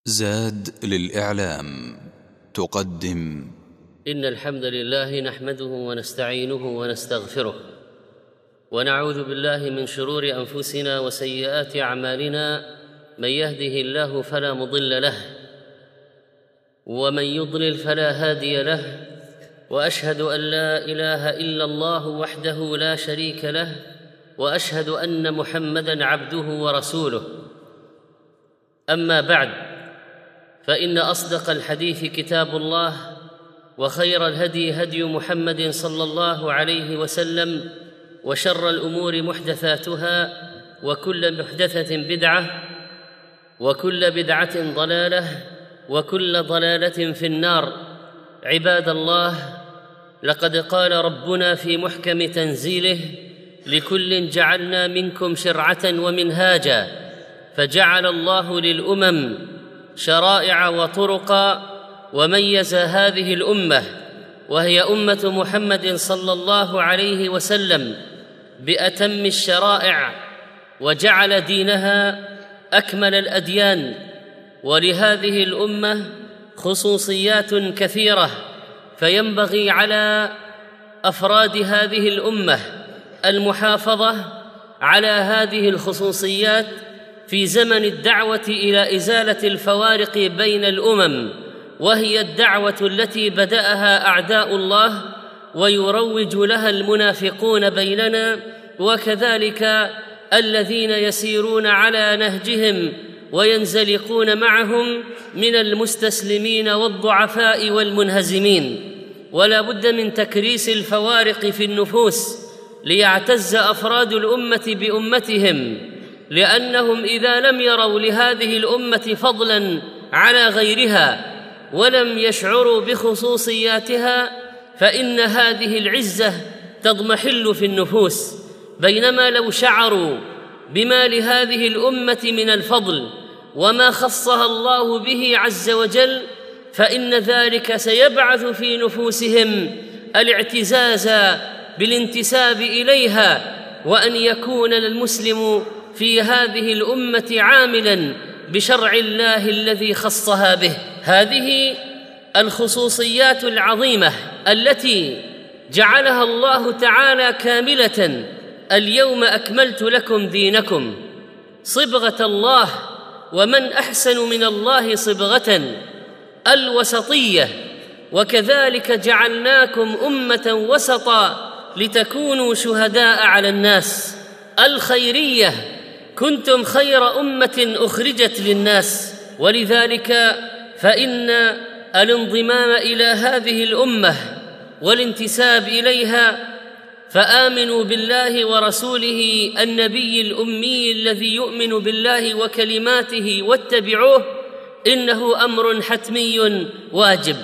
زاد للإعلام تقدم. إن الحمد لله نحمده ونستعينه ونستغفره ونعوذ بالله من شرور أنفسنا وسيئات أعمالنا. من يهده الله فلا مضل له ومن يضلل فلا هادي له، وأشهد أن لا إله إلا الله وحده لا شريك له، وأشهد أن محمدًا عبده ورسوله. أما بعد، فإن أصدق الحديث كتاب الله، وخير الهدي هدي محمد صلى الله عليه وسلم، وشر الأمور محدثاتها، وكل محدثة بدعة، وكل بدعة ضلالة، وكل ضلالة في النار. عباد الله، لقد قال ربنا في محكم تنزيله: لكل جعلنا منكم شرعة ومنهاجا، فجعل الله للأمم شرائع وطرقا، وميز هذه الأمة وهي أمة محمد صلى الله عليه وسلم بأتم الشرائع، وجعل دينها أكمل الأديان. ولهذه الأمة خصوصيات كثيرة، فينبغي على أفراد هذه الأمة المحافظة على هذه الخصوصيات في زمن الدعوة إلى إزالة الفوارق بين الأمم، وهي الدعوة التي بدأها أعداء الله ويروج لها المنافقون بيننا، وكذلك الذين يسيرون على نهجهم وينزلقون معهم من المستسلمين والضعفاء والمنهزمين. ولا بد من تكريس الفوارق في النفوس ليعتز أفراد الأمة بأمتهم، لأنهم إذا لم يروا لهذه الأمة فضلاً على غيرها ولم يشعروا بخصوصياتها، فإن هذه العزة تضمحل في النفوس. بينما لو شعروا بما لهذه الأمة من الفضل وما خصها الله به عز وجل، فإن ذلك سيبعث في نفوسهم الاعتزاز بالانتساب إليها، وأن يكون المسلم في هذه الأمة عاملاً بشرع الله الذي خصها به. هذه الخصوصيات العظيمة التي جعلها الله تعالى كاملة: اليوم أكملت لكم دينكم، صبغة الله، ومن أحسن من الله صبغة، الوسطية. وكذلك جعلناكم أمة وسطا لتكونوا شهداء على الناس، الخيرية، كنتم خير أمة أخرجت للناس. ولذلك فإن الانضمام إلى هذه الأمة والانتساب إليها، فآمنوا بالله ورسوله النبي الأمي الذي يؤمن بالله وكلماته واتبعوه، إنه أمر حتمي واجب.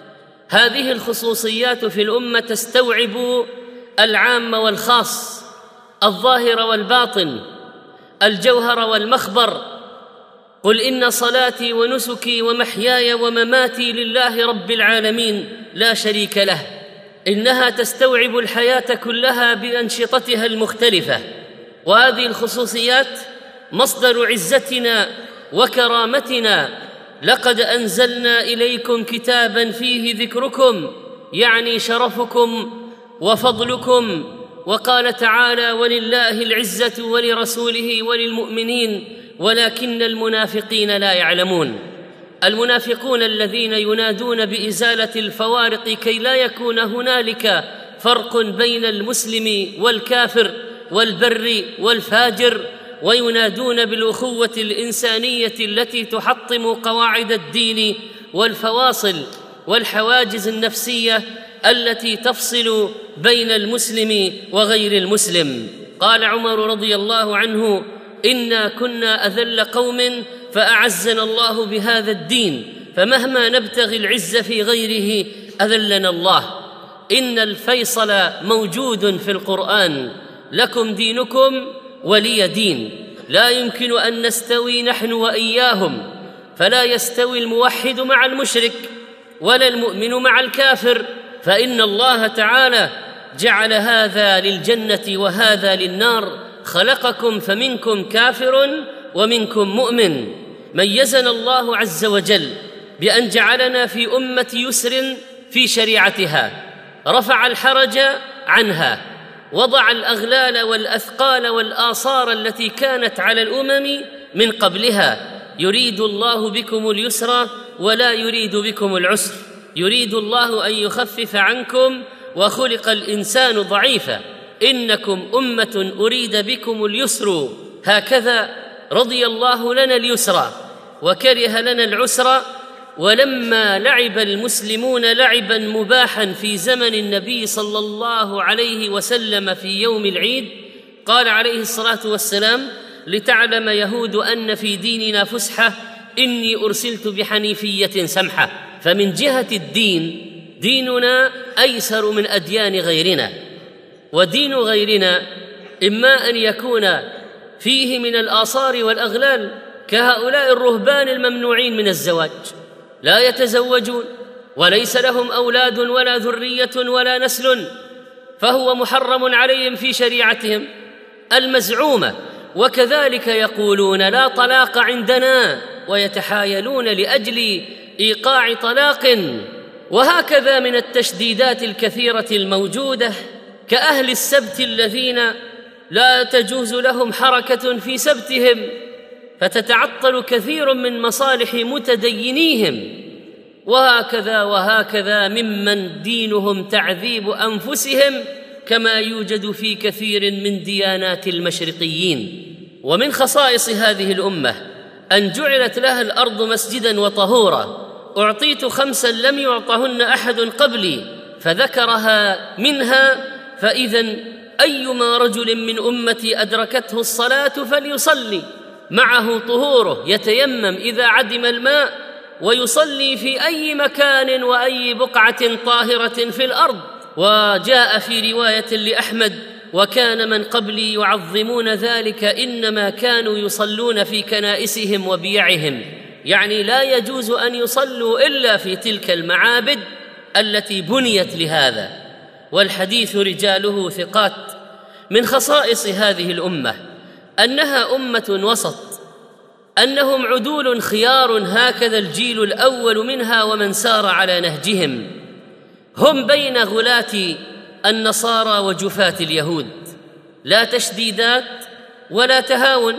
هذه الخصوصيات في الأمة تستوعب العام والخاص، الظاهر والباطن، الجوهر والمخبر. قل إن صلاتي ونسكي ومحياي ومماتي لله رب العالمين لا شريك له. إنها تستوعب الحياة كلها بأنشطتها المختلفة. وهذه الخصوصيات مصدر عزتنا وكرامتنا. لقد أنزلنا إليكم كتاباً فيه ذكركم، يعني شرفكم وفضلكم. وقال تعالى: ولله العزة ولرسوله وللمؤمنين ولكن المنافقين لا يعلمون. المنافقون الذين ينادون بإزالة الفوارق كي لا يكون هنالك فرق بين المسلم والكافر والبر والفاجر، وينادون بالأخوة الإنسانية التي تحطم قواعد الدين والفواصل والحواجز النفسية التي تفصل بين المسلم وغير المسلم. قال عمر رضي الله عنه: إنا كنا أذل قوم فأعزنا الله بهذا الدين، فمهما نبتغي العز في غيره أذلنا الله. إن الفيصل موجود في القرآن: لكم دينكم ولي دين. لا يمكن أن نستوي نحن وإياهم، فلا يستوي الموحد مع المشرك ولا المؤمن مع الكافر، فإن الله تعالى جعل هذا للجنة وهذا للنار، خلقكم فمنكم كافر ومنكم مؤمن. ميزنا الله عز وجل بأن جعلنا في أمة يسر في شريعتها، رفع الحرج عنها، وضع الأغلال والأثقال والآصار التي كانت على الأمم من قبلها. يريد الله بكم اليسر ولا يريد بكم العسر، يريد الله أن يخفف عنكم وخلق الإنسان ضعيفا، إنكم أمة أريد بكم اليسر، هكذا رضي الله لنا اليسر وكره لنا العسر. ولما لعب المسلمون لعبا مباحا في زمن النبي صلى الله عليه وسلم في يوم العيد، قال عليه الصلاة والسلام: لتعلم يهود أن في ديننا فسحة، إني أرسلت بحنيفية سمحة. فمن جهة الدين ديننا أيسر من أديان غيرنا، ودين غيرنا إما أن يكون فيه من الآصار والأغلال كهؤلاء الرهبان الممنوعين من الزواج، لا يتزوجون وليس لهم أولاد ولا ذرية ولا نسل، فهو محرم عليهم في شريعتهم المزعومة. وكذلك يقولون لا طلاق عندنا، ويتحايلون لأجل إيقاع طلاق. وهكذا من التشديدات الكثيرة الموجودة كأهل السبت الذين لا تجوز لهم حركة في سبتهم، فتتعطل كثير من مصالح متدينيهم. وهكذا ممن دينهم تعذيب أنفسهم، كما يوجد في كثير من ديانات المشرقيين. ومن خصائص هذه الأمة أن جعلت لها الأرض مسجدا وطهورا. أعطيت 5 لم يعطهن أحد قبلي، فذكرها منها: فإذا أيما رجل من أمتي أدركته الصلاة فليصلي، معه طهوره، يتيمم إذا عدم الماء، ويصلي في أي مكان وأي بقعة طاهرة في الأرض. وجاء في رواية لأحمد: وكان من قبلي يعظمون ذلك، إنما كانوا يصلون في كنائسهم وبيعهم، يعني لا يجوز أن يصلوا إلا في تلك المعابد التي بنيت لهذا. والحديث رجاله ثقات. من خصائص هذه الأمة أنها أمة وسط، أنهم عدول خيار، هكذا الجيل الأول منها ومن سار على نهجهم. هم بين غلاة النصارى وجفاة اليهود، لا تشديدات ولا تهاون.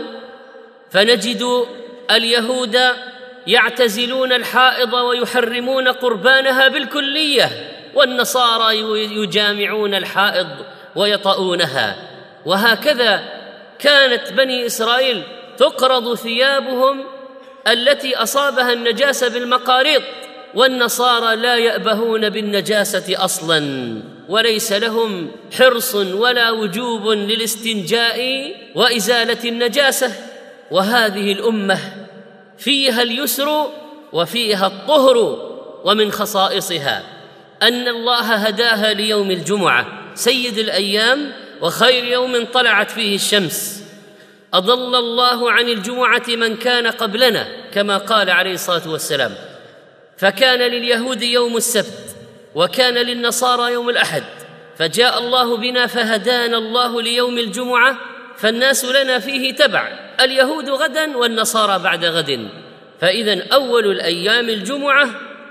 فنجد اليهود يعتزلون الحائض ويحرمون قربانها بالكلية، والنصارى يجامعون الحائض ويطؤونها. وهكذا كانت بني إسرائيل تقرض ثيابهم التي أصابها النجاسة بالمقاريض، والنصارى لا يأبهون بالنجاسة أصلاً، وليس لهم حرص ولا وجوب للاستنجاء وإزالة النجاسة. وهذه الأمة فيها اليسر وفيها الطهر. ومن خصائصها أن الله هداها ليوم الجمعة، سيد الأيام وخير يوم طلعت فيه الشمس. أضل الله عن الجمعة من كان قبلنا، كما قال عليه الصلاة والسلام: فكان لليهود يوم السبت، وكان للنصارى يوم الأحد، فجاء الله بنا فهدانا الله ليوم الجمعة، فالناس لنا فيه تبع، اليهود غدا والنصارى بعد غد، فإذن أول الأيام الجمعة،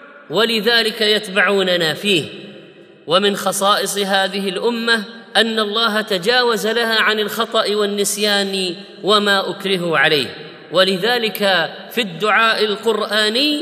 ولذلك يتبعوننا فيه. ومن خصائص هذه الأمة أن الله تجاوز لها عن الخطأ والنسيان وما أكرهوا عليه. ولذلك في الدعاء القرآني: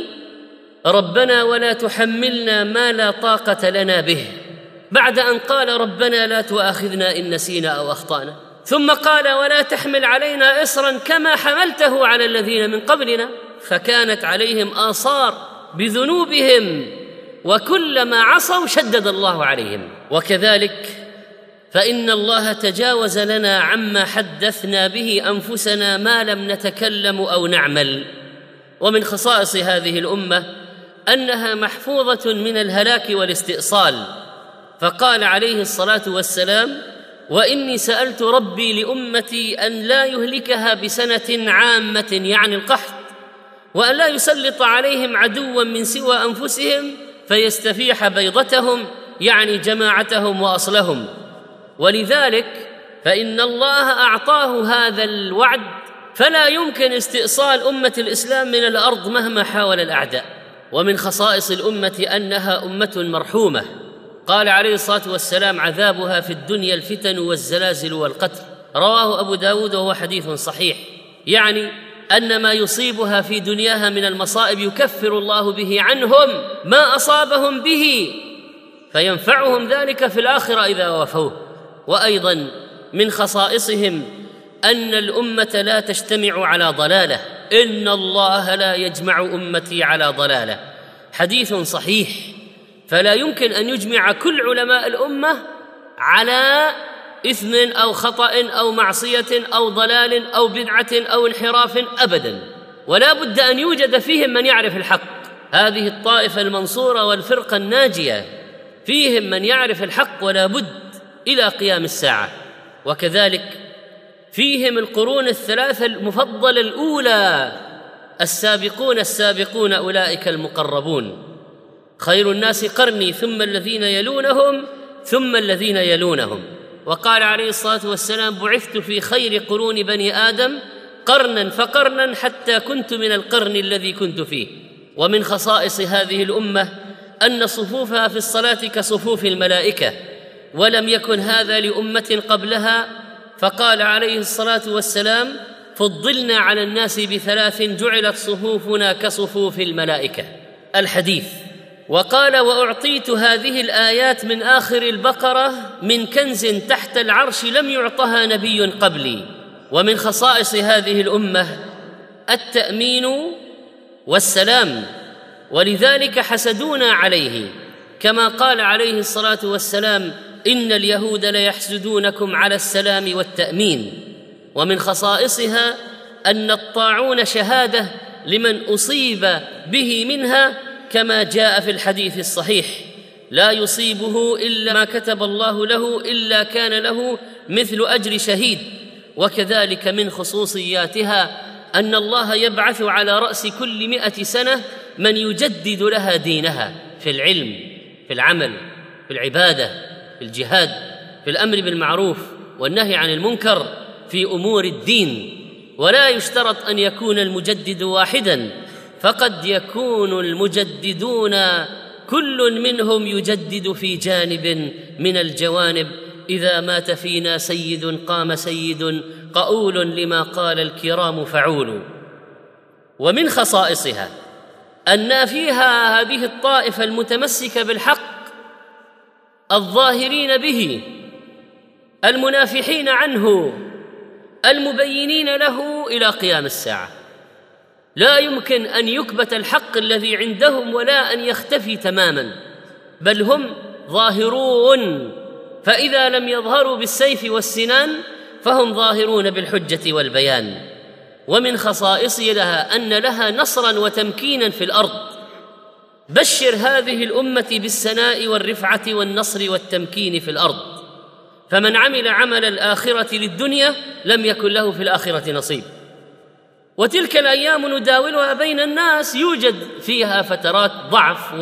ربنا ولا تحملنا ما لا طاقة لنا به، بعد أن قال ربنا لا تؤاخذنا إن نسينا أو أخطأنا، ثم قال ولا تحمل علينا إصرا كما حملته على الذين من قبلنا، فكانت عليهم آثار بذنوبهم، وكلما عصوا شدد الله عليهم. وكذلك فإن الله تجاوز لنا عما حدثنا به أنفسنا ما لم نتكلم أو نعمل. ومن خصائص هذه الأمة أنها محفوظة من الهلاك والاستئصال، فقال عليه الصلاة والسلام: وإني سألت ربي لأمتي أن لا يهلكها بسنة عامة، يعني القحط، وأن لا يسلط عليهم عدوا من سوى أنفسهم فيستفيح بيضتهم، يعني جماعتهم وأصلهم. ولذلك فإن الله أعطاه هذا الوعد فلا يمكن استئصال أمة الإسلام من الأرض مهما حاول الأعداء. ومن خصائص الأمة أنها أمة مرحومة. قال عليه الصلاة والسلام: عذابها في الدنيا الفتن والزلازل والقتل. رواه أبو داود وهو حديث صحيح. يعني أن ما يصيبها في دنياها من المصائب يكفر الله به عنهم ما أصابهم به، فينفعهم ذلك في الآخرة إذا وفوه. وأيضا من خصائصهم أن الأمة لا تجتمع على ضلالة. إن الله لا يجمع أمتي على ضلالة، حديث صحيح. فلا يمكن أن يجمع كل علماء الأمة على إثم أو خطأ أو معصية أو ضلال أو بدعة أو انحراف أبدا، ولا بد أن يوجد فيهم من يعرف الحق. هذه الطائفة المنصورة والفرقة الناجية فيهم من يعرف الحق ولا بد إلى قيام الساعة. وكذلك فيهم القرون الثلاثة المفضلة الأولى، السابقون أولئك المقربون. خير الناس قرني ثم الذين يلونهم ثم الذين يلونهم. وقال عليه الصلاة والسلام: بعثت في خير قرون بني آدم قرنا فقرنا حتى كنت من القرن الذي كنت فيه. ومن خصائص هذه الأمة أن صفوفها في الصلاة كصفوف الملائكة، ولم يكن هذا لأمة قبلها. فقال عليه الصلاة والسلام: فضلنا على الناس بثلاث جعلت صفوفنا كصفوف الملائكة، الحديث. وقال: وأعطيت هذه الآيات من آخر البقرة من كنز تحت العرش لم يعطها نبي قبلي. ومن خصائص هذه الأمة التأمين والسلام، ولذلك حسدونا عليه، كما قال عليه الصلاة والسلام: إن اليهود ليحسدونكم على السلام والتأمين. ومن خصائصها أن الطاعون شهادة لمن أصيب به منها، كما جاء في الحديث الصحيح: لا يصيبه إلا ما كتب الله له إلا كان له مثل أجر شهيد. وكذلك من خصوصياتها أن الله يبعث على رأس كل 100 سنة من يجدد لها دينها في العلم، في العمل، في العبادة، في الجهاد، في الأمر بالمعروف والنهي عن المنكر، في أمور الدين. ولا يشترط أن يكون المجدد واحداً، فقد يكون المجددون كل منهم يجدد في جانب من الجوانب. إذا مات فينا سيد قام سيد قؤول لما قال الكرام فعول. ومن خصائصها أن فيها هذه الطائفة المتمسكة بالحق الظاهرين به المنافحين عنه المبينين له إلى قيام الساعة. لا يمكن أن يكبت الحق الذي عندهم ولا أن يختفي تماما، بل هم ظاهرون. فإذا لم يظهروا بالسيف والسنان فهم ظاهرون بالحجة والبيان. ومن خصائصها أن لها نصرا وتمكينا في الأرض. بشر هذه الأمة بالسناء والرفعة والنصر والتمكين في الأرض، فمن عمل عمل الآخرة للدنيا لم يكن له في الآخرة نصيب. وتلك الأيام نداولها بين الناس، يوجد فيها فترات ضعف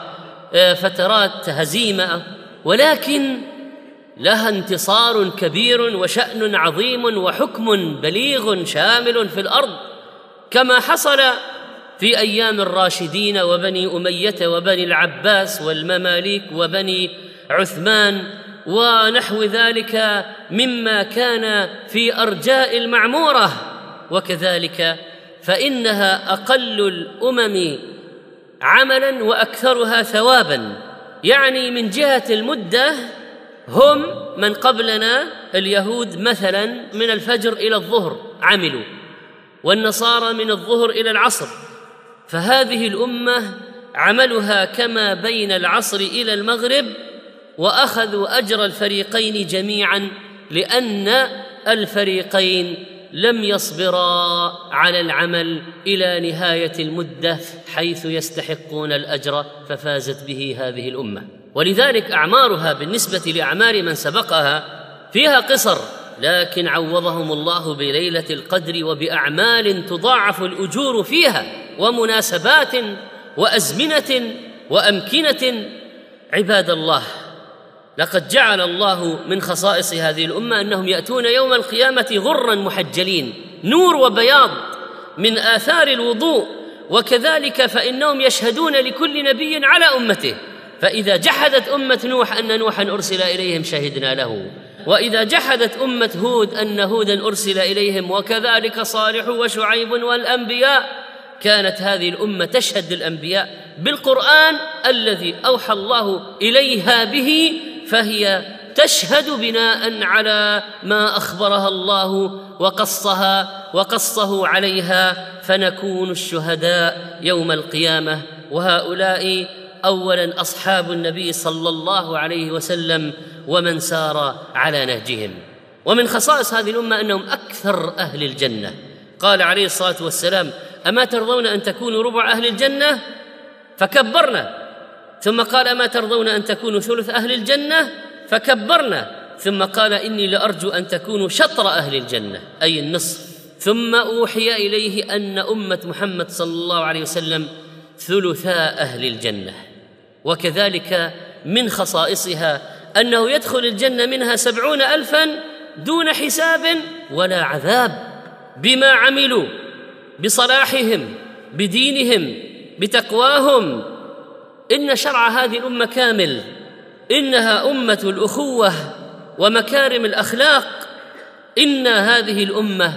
وفترات هزيمة، ولكن لها انتصار كبير وشأن عظيم وحكم بليغ شامل في الأرض، كما حصل في أيام الراشدين وبني أمية وبني العباس والمماليك وبني عثمان ونحو ذلك مما كان في أرجاء المعمورة. وكذلك فإنها أقل الأمم عملاً وأكثرها ثواباً. يعني من جهة المدة هم من قبلنا اليهود مثلاً من الفجر إلى الظهر عملوا، والنصارى من الظهر إلى العصر. فهذه الأمة عملها كما بين العصر إلى المغرب، وأخذوا أجر الفريقين جميعاً، لأن الفريقين لم يصبرا على العمل إلى نهاية المدة حيث يستحقون الأجر، ففازت به هذه الأمة. ولذلك أعمارها بالنسبة لأعمار من سبقها فيها قصر، لكن عوضهم الله بليلة القدر وبأعمال تضاعف الأجور فيها، ومناسبات وأزمنة وأمكنة. عباد الله، لقد جعل الله من خصائص هذه الأمة أنهم يأتون يوم القيامة غراً محجلين، نور وبياض من آثار الوضوء. وكذلك فإنهم يشهدون لكل نبي على أمته، فإذا جحدت أمة نوح أن نوحا أرسل إليهم شهدنا له، وإذا جحدت أمة هود أن هودا أرسل إليهم، وكذلك صالح وشعيب والأنبياء. كانت هذه الأمة تشهد للأنبياء بالقرآن الذي أوحى الله إليها به، فهي تشهد بناء على ما أخبرها الله وقصه عليها، فنكون الشهداء يوم القيامة. وهؤلاء أولا أصحاب النبي صلى الله عليه وسلم ومن سار على نهجهم. ومن خصائص هذه الأمة أنهم أكثر أهل الجنة. قال عليه الصلاة والسلام: أما ترضون أن تكونوا ربع أهل الجنة؟ فكبرنا. ثم قال: أما ترضون أن تكونوا ثلث أهل الجنة؟ فكبرنا. ثم قال: إني لأرجو أن تكونوا شطر أهل الجنة، أي النصف. ثم أوحي إليه أن أمة محمد صلى الله عليه وسلم ثلثاء أهل الجنة. وكذلك من خصائصها أنه يدخل الجنة منها 70,000 دون حساب ولا عذاب، بما عملوا، بصلاحهم، بدينهم، بتقواهم. إن شرع هذه الأمة كامل، إنها أمة الأخوة ومكارم الأخلاق. إن هذه الأمة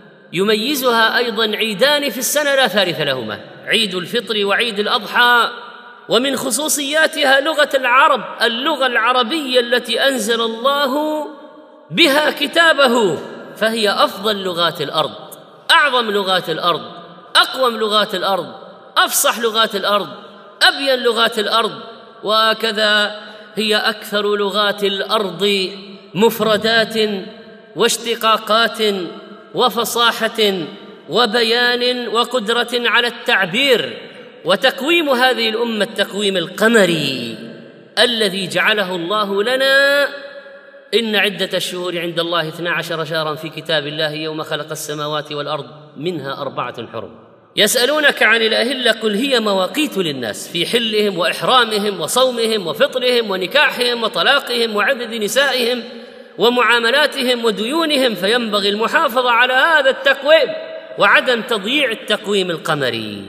يميزها أيضا عيدان في السنة لا ثالث لهما، عيد الفطر وعيد الأضحى. ومن خصوصياتها لغة العرب، اللغة العربية التي أنزل الله بها كتابه، فهي أفضل لغات الأرض، أعظم لغات الأرض، أقوم لغات الأرض، أفصح لغات الأرض، أبين لغات الأرض. وكذا هي أكثر لغات الأرض مفردات واشتقاقات وفصاحة وبيان وقدرة على التعبير. وتقويم هذه الأمة التقويم القمري الذي جعله الله لنا. إن عدة الشهور عند الله 12 شهرا في كتاب الله يوم خلق السماوات والأرض منها 4 حرم. يسألونك عن الأهلة قل هي مواقيت للناس في حلهم وإحرامهم وصومهم وفطرهم ونكاحهم وطلاقهم وعدد نسائهم ومعاملاتهم وديونهم، فينبغي المحافظة على هذا التقويم وعدم تضييع التقويم القمري.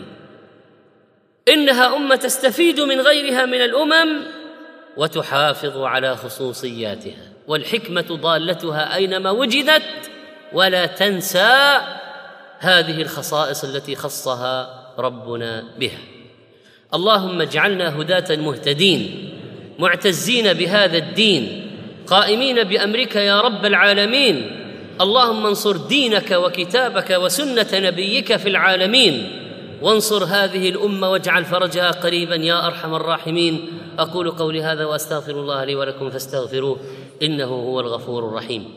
إنها أمة تستفيد من غيرها من الأمم وتحافظ على خصوصياتها، والحكمة ضالتها أينما وجدت، ولا تنسى هذه الخصائص التي خصها ربنا بها. اللهم اجعلنا هداة مهتدين معتزين بهذا الدين قائمين بأمرك يا رب العالمين. اللهم انصر دينك وكتابك وسنة نبيك في العالمين، وانصر هذه الأمة واجعل فرجها قريبا يا أرحم الراحمين. أقول قولي هذا وأستغفر الله لي ولكم فاستغفروه إنه هو الغفور الرحيم.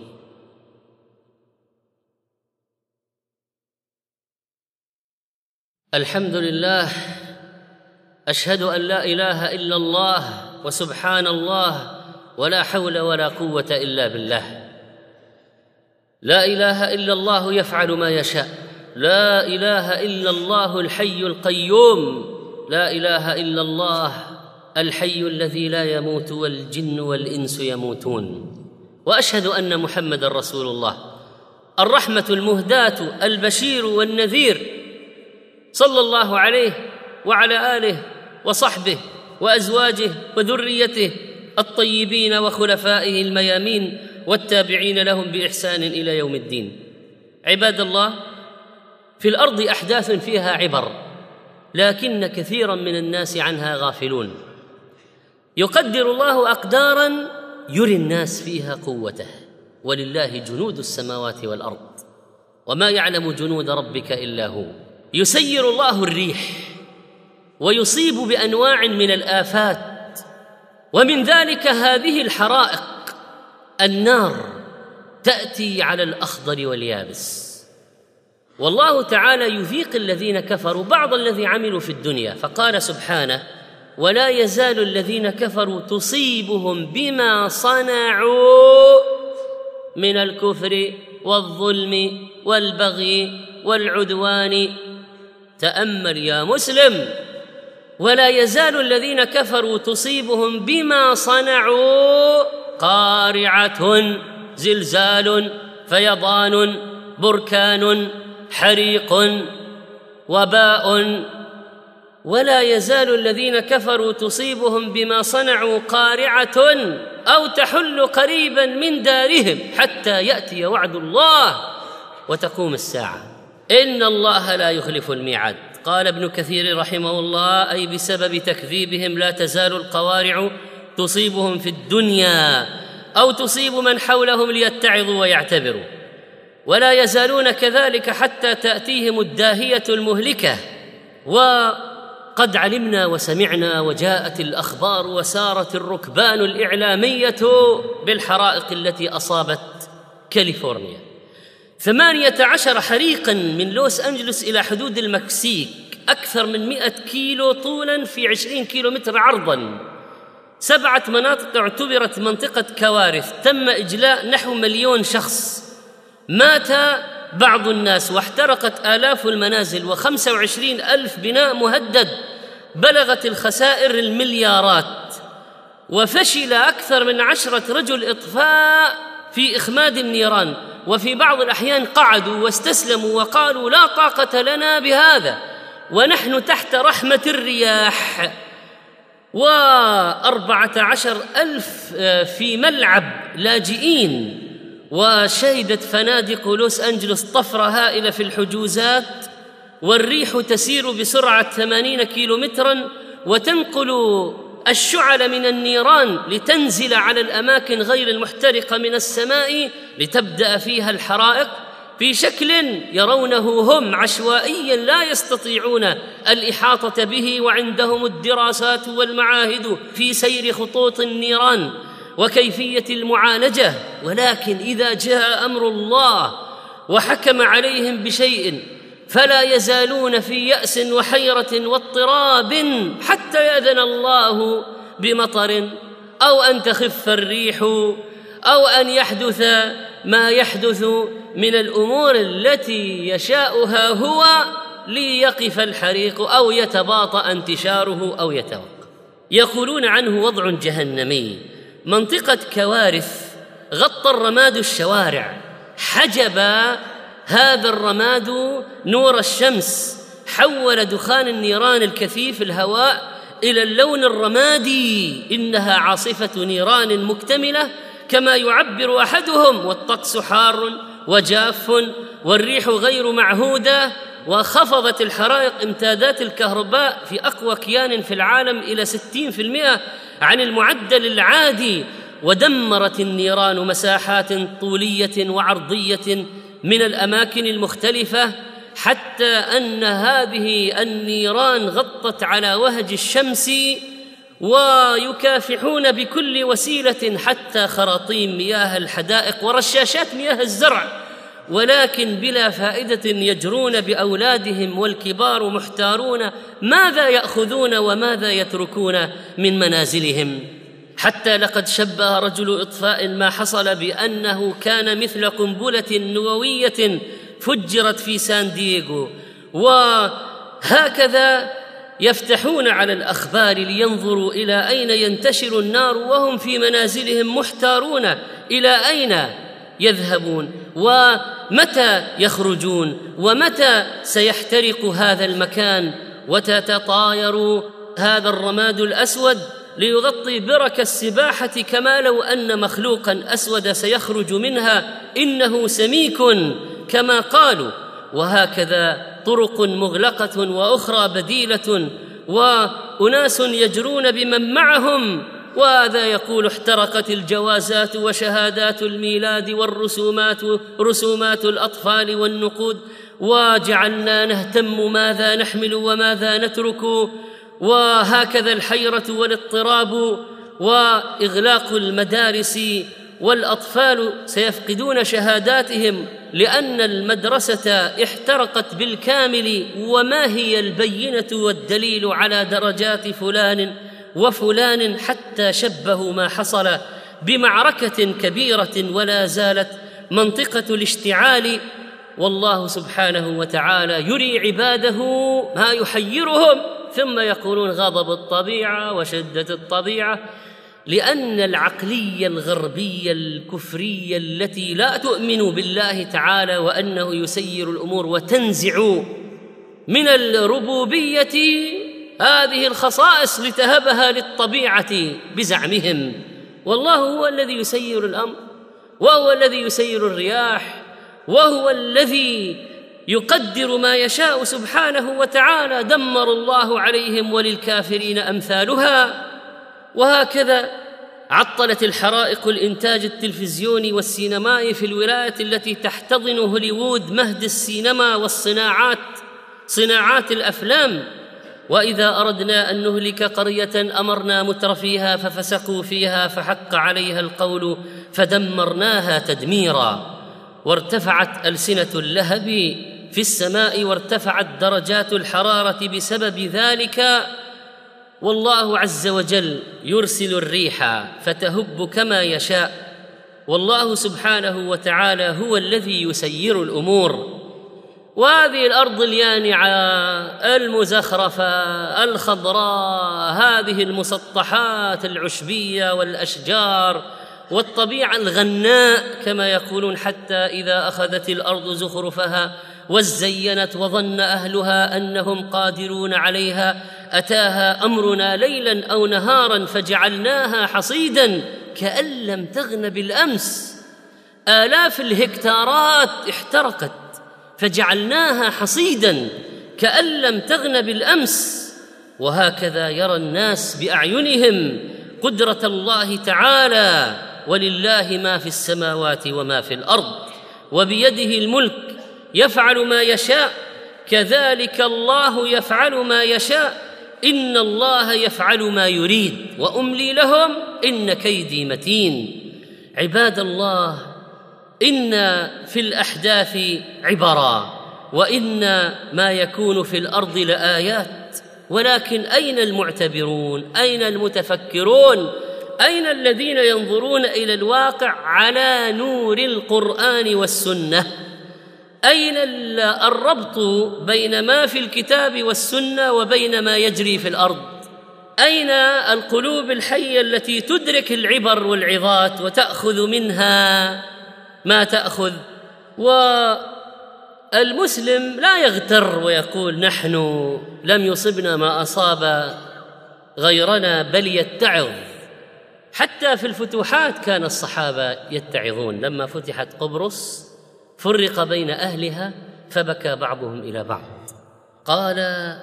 الحمد لله، أشهد أن لا إله إلا الله وسبحان الله ولا حول ولا قوة إلا بالله. لا إله إلا الله يفعل ما يشاء، لا إله إلا الله الحي القيوم، لا إله إلا الله الحي الذي لا يموت والجن والإنس يموتون. وأشهد أن محمدًا رسول الله، الرحمة المهداة البشير والنذير، صلى الله عليه وعلى آله وصحبه وأزواجه وذريته الطيبين وخلفائه الميامين والتابعين لهم بإحسان إلى يوم الدين. عباد الله، في الأرض أحداث فيها عبر، لكن كثيرا من الناس عنها غافلون. يقدر الله أقدارا يري الناس فيها قوته، ولله جنود السماوات والأرض وما يعلم جنود ربك إلا هو. يسير الله الريح ويصيب بأنواع من الآفات، ومن ذلك هذه الحرائق، النار تأتي على الأخضر واليابس. والله تعالى يذيق الذين كفروا بعض الذي عملوا في الدنيا، فقال سبحانه: ولا يزال الذين كفروا تصيبهم بما صنعوا من الكفر والظلم والبغي والعدوان. تأمل يا مسلم، ولا يزال الذين كفروا تصيبهم بما صنعوا قارعة، زلزال، فيضان، بركان، حريق، وباء، ولا يزال الذين كفروا تصيبهم بما صنعوا قارعة أو تحل قريبا من دارهم حتى يأتي وعد الله وتقوم الساعة، إن الله لا يخلف الميعاد. قال ابن كثير رحمه الله: أي بسبب تكذيبهم لا تزال القوارع تصيبهم في الدنيا أو تصيب من حولهم ليتعظوا ويعتبروا، ولا يزالون كذلك حتى تأتيهم الداهية المهلكة. وقد علمنا وسمعنا وجاءت الأخبار وسارت الركبان الإعلامية بالحرائق التي أصابت كاليفورنيا. 18 حريقاً من لوس أنجلوس إلى حدود المكسيك، أكثر من 100 كيلو طولاً في 20 كيلومتر عرضاً. 7 مناطق اعتبرت منطقة كوارث، تم إجلاء نحو 1,000,000 شخص، مات بعض الناس، واحترقت آلاف المنازل، و25,000 بناء مهدد، بلغت الخسائر المليارات، وفشل أكثر من 10 رجل إطفاء في إخماد النيران، وفي بعض الأحيان قعدوا واستسلموا وقالوا: لا طاقة لنا بهذا ونحن تحت رحمة الرياح. 14,000 في ملعب لاجئين. وشهدت فنادق لوس أنجلوس طفرة هائلة في الحجوزات، والريح تسير بسرعة 80 كيلومتراً وتنقل الشعل من النيران لتنزل على الأماكن غير المحترقة من السماء لتبدأ فيها الحرائق في شكل يرونه هم عشوائيا لا يستطيعون الإحاطة به، وعندهم الدراسات والمعاهد في سير خطوط النيران وكيفية المعالجة. ولكن إذا جاء أمر الله وحكم عليهم بشيء فلا يزالون في يأس وحيرة واضطراب حتى يأذن الله بمطر، أو أن تخف الريح، أو أن يحدث ما يحدث من الأمور التي يشاؤها هو ليقف الحريق أو يتباطأ انتشاره أو يتوقف. يقولون عنه وضع جهنمي. منطقة كوارث غطى الرماد الشوارع، حجب هذا الرماد نور الشمس، حول دخان النيران الكثيف الهواء إلى اللون الرمادي. إنها عاصفة نيران مكتملة كما يعبر أحدهم، والطقس حار وجاف والريح غير معهودة، وخفضت الحرائق إمدادات الكهرباء في أقوى كيان في العالم إلى 60% عن المعدل العادي، ودمرت النيران مساحات طولية وعرضية من الأماكن المختلفة، حتى أن هذه النيران غطت على وهج الشمس، ويكافحون بكل وسيلة حتى خراطيم مياه الحدائق ورشاشات مياه الزرع، ولكن بلا فائدة. يجرون بأولادهم والكبار محتارون ماذا يأخذون وماذا يتركون من منازلهم. حتى لقد شبه رجل إطفاء ما حصل بأنه كان مثل قنبلة نووية فجرت في سان دييغو. وهكذا يفتحون على الأخبار لينظروا إلى أين ينتشر النار وهم في منازلهم محتارون إلى أين يذهبون ومتى يخرجون ومتى سيحترق هذا المكان. وتتطاير هذا الرماد الأسود ليغطي برك السباحة، كما لو أن مخلوقا أسود سيخرج منها، إنه سميك كما قالوا. وهكذا طرق مغلقة وأخرى بديلة، وأناس يجرون بمن معهم. وهذا يقول: احترقت الجوازات وشهادات الميلاد والرسومات، رسومات الأطفال والنقود، وجعلنا نهتم ماذا نحمل وماذا نترك. وهكذا الحيرة والاضطراب وإغلاق المدارس، والأطفال سيفقدون شهاداتهم لأن المدرسة احترقت بالكامل. وما هي البينة والدليل على درجات فلان وفلان حتى شبهوا ما حصل بمعركة كبيرة ولا زالت منطقة الاشتعال. والله سبحانه وتعالى يري عباده ما يحيرهم، ثم يقولون غضب الطبيعة وشدة الطبيعة. لأن العقلية الغربية الكفرية التي لا تؤمن بالله تعالى وأنه يسير الأمور وتنزع من الربوبية هذه الخصائص لتهبها للطبيعة بزعمهم، والله هو الذي يسير الأمر، وهو الذي يسير الرياح، وهو الذي يقدر ما يشاء سبحانه وتعالى. دمر الله عليهم وللكافرين أمثالها. وهكذا عطلت الحرائق الإنتاج التلفزيوني والسينمائي في الولايات التي تحتضن هوليوود مهد السينما والصناعات، صناعات الأفلام. وإذا أردنا أن نهلك قرية أمرنا مترفيها ففسقوا فيها فحق عليها القول فدمرناها تدميرا. وارتفعت ألسنة اللهب في السماء وارتفعت درجات الحرارة بسبب ذلك، والله عز وجل يرسل الريح فتهب كما يشاء، والله سبحانه وتعالى هو الذي يسير الأمور. وهذه الأرض اليانعة المزخرفة الخضراء، هذه المسطحات العشبية والأشجار والطبيعة الغناء كما يقولون، حتى إذا أخذت الأرض زخرفها وزينت وظن أهلها أنهم قادرون عليها أتاها أمرنا ليلا أو نهارا فجعلناها حصيدا كأن لم تغن بالأمس. آلاف الهكتارات احترقت فجعلناها حصيدا كأن لم تغن بالأمس. وهكذا يرى الناس بأعينهم قدرة الله تعالى، ولله ما في السماوات وما في الأرض، وبيده الملك يفعل ما يشاء، كذلك الله يفعل ما يشاء. إن الله يفعل ما يريد وأملي لهم إن كيدي متين. عباد الله، إن في الأحداث عبرا، وإن ما يكون في الأرض لآيات، ولكن أين المعتبرون؟ أين المتفكرون؟ أين الذين ينظرون إلى الواقع على نور القرآن والسنة؟ أين الربط بين ما في الكتاب والسنة وبين ما يجري في الأرض؟ أين القلوب الحية التي تدرك العبر والعظات وتأخذ منها ما تأخذ؟ والمسلم لا يغتر ويقول نحن لم يصبنا ما أصاب غيرنا، بل يتعظ. حتى في الفتوحات كان الصحابة يتعظون. لما فتحت قبرص فرق بين أهلها فبكى بعضهم إلى بعض. قال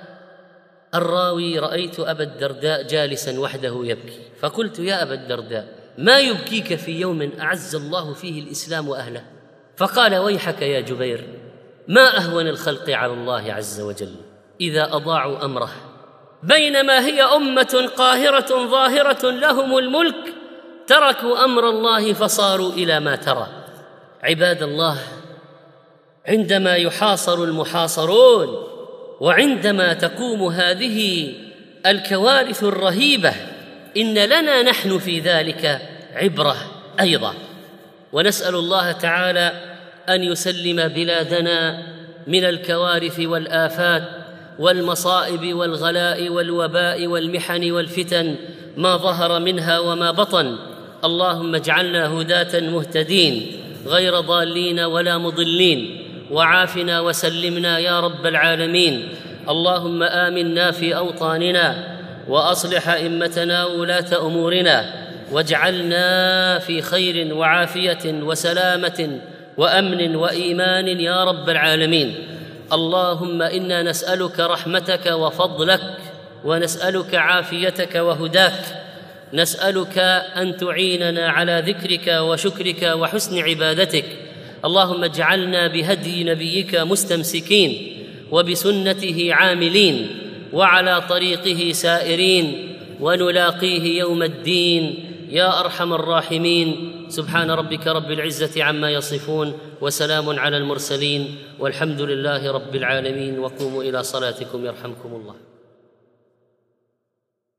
الراوي: رأيت أبا الدرداء جالسا وحده يبكي، فقلت: يا أبا الدرداء، ما يبكيك في يوم أعز الله فيه الإسلام وأهله؟ فقال: ويحك يا جبير، ما أهون الخلق على الله عز وجل إذا أضاعوا أمره، بينما هي أمة قاهرة ظاهرة لهم الملك تركوا أمر الله فصاروا إلى ما ترى. عباد الله، عندما يحاصر المحاصرون وعندما تقوم هذه الكوارث الرهيبة إن لنا نحن في ذلك عبرة أيضا. ونسأل الله تعالى أن يسلم بلادنا من الكوارث والآفات والمصائب والغلاء والوباء والمحن والفتن ما ظهر منها وما بطن. اللهم اجعلنا هداة مهتدين غير ضالين ولا مضلين، وعافنا وسلمنا يا رب العالمين. اللهم آمنا في أوطاننا، وأصلح أئمتنا وولاة أمورنا، واجعلنا في خير وعافية وسلامة وأمن وإيمان يا رب العالمين. اللهم إنا نسألك رحمتك وفضلك، ونسألك عافيتك وهداك، نسألك أن تعيننا على ذكرك وشكرك وحسن عبادتك. اللهم اجعلنا بهدي نبيك مستمسكين، وبسنته عاملين، وعلى طريقه سائرين، ونلاقيه يوم الدين يا أرحم الراحمين. سبحان ربك رب العزة عما يصفون، وسلام على المرسلين، والحمد لله رب العالمين. وقوموا إلى صلاتكم يرحمكم الله.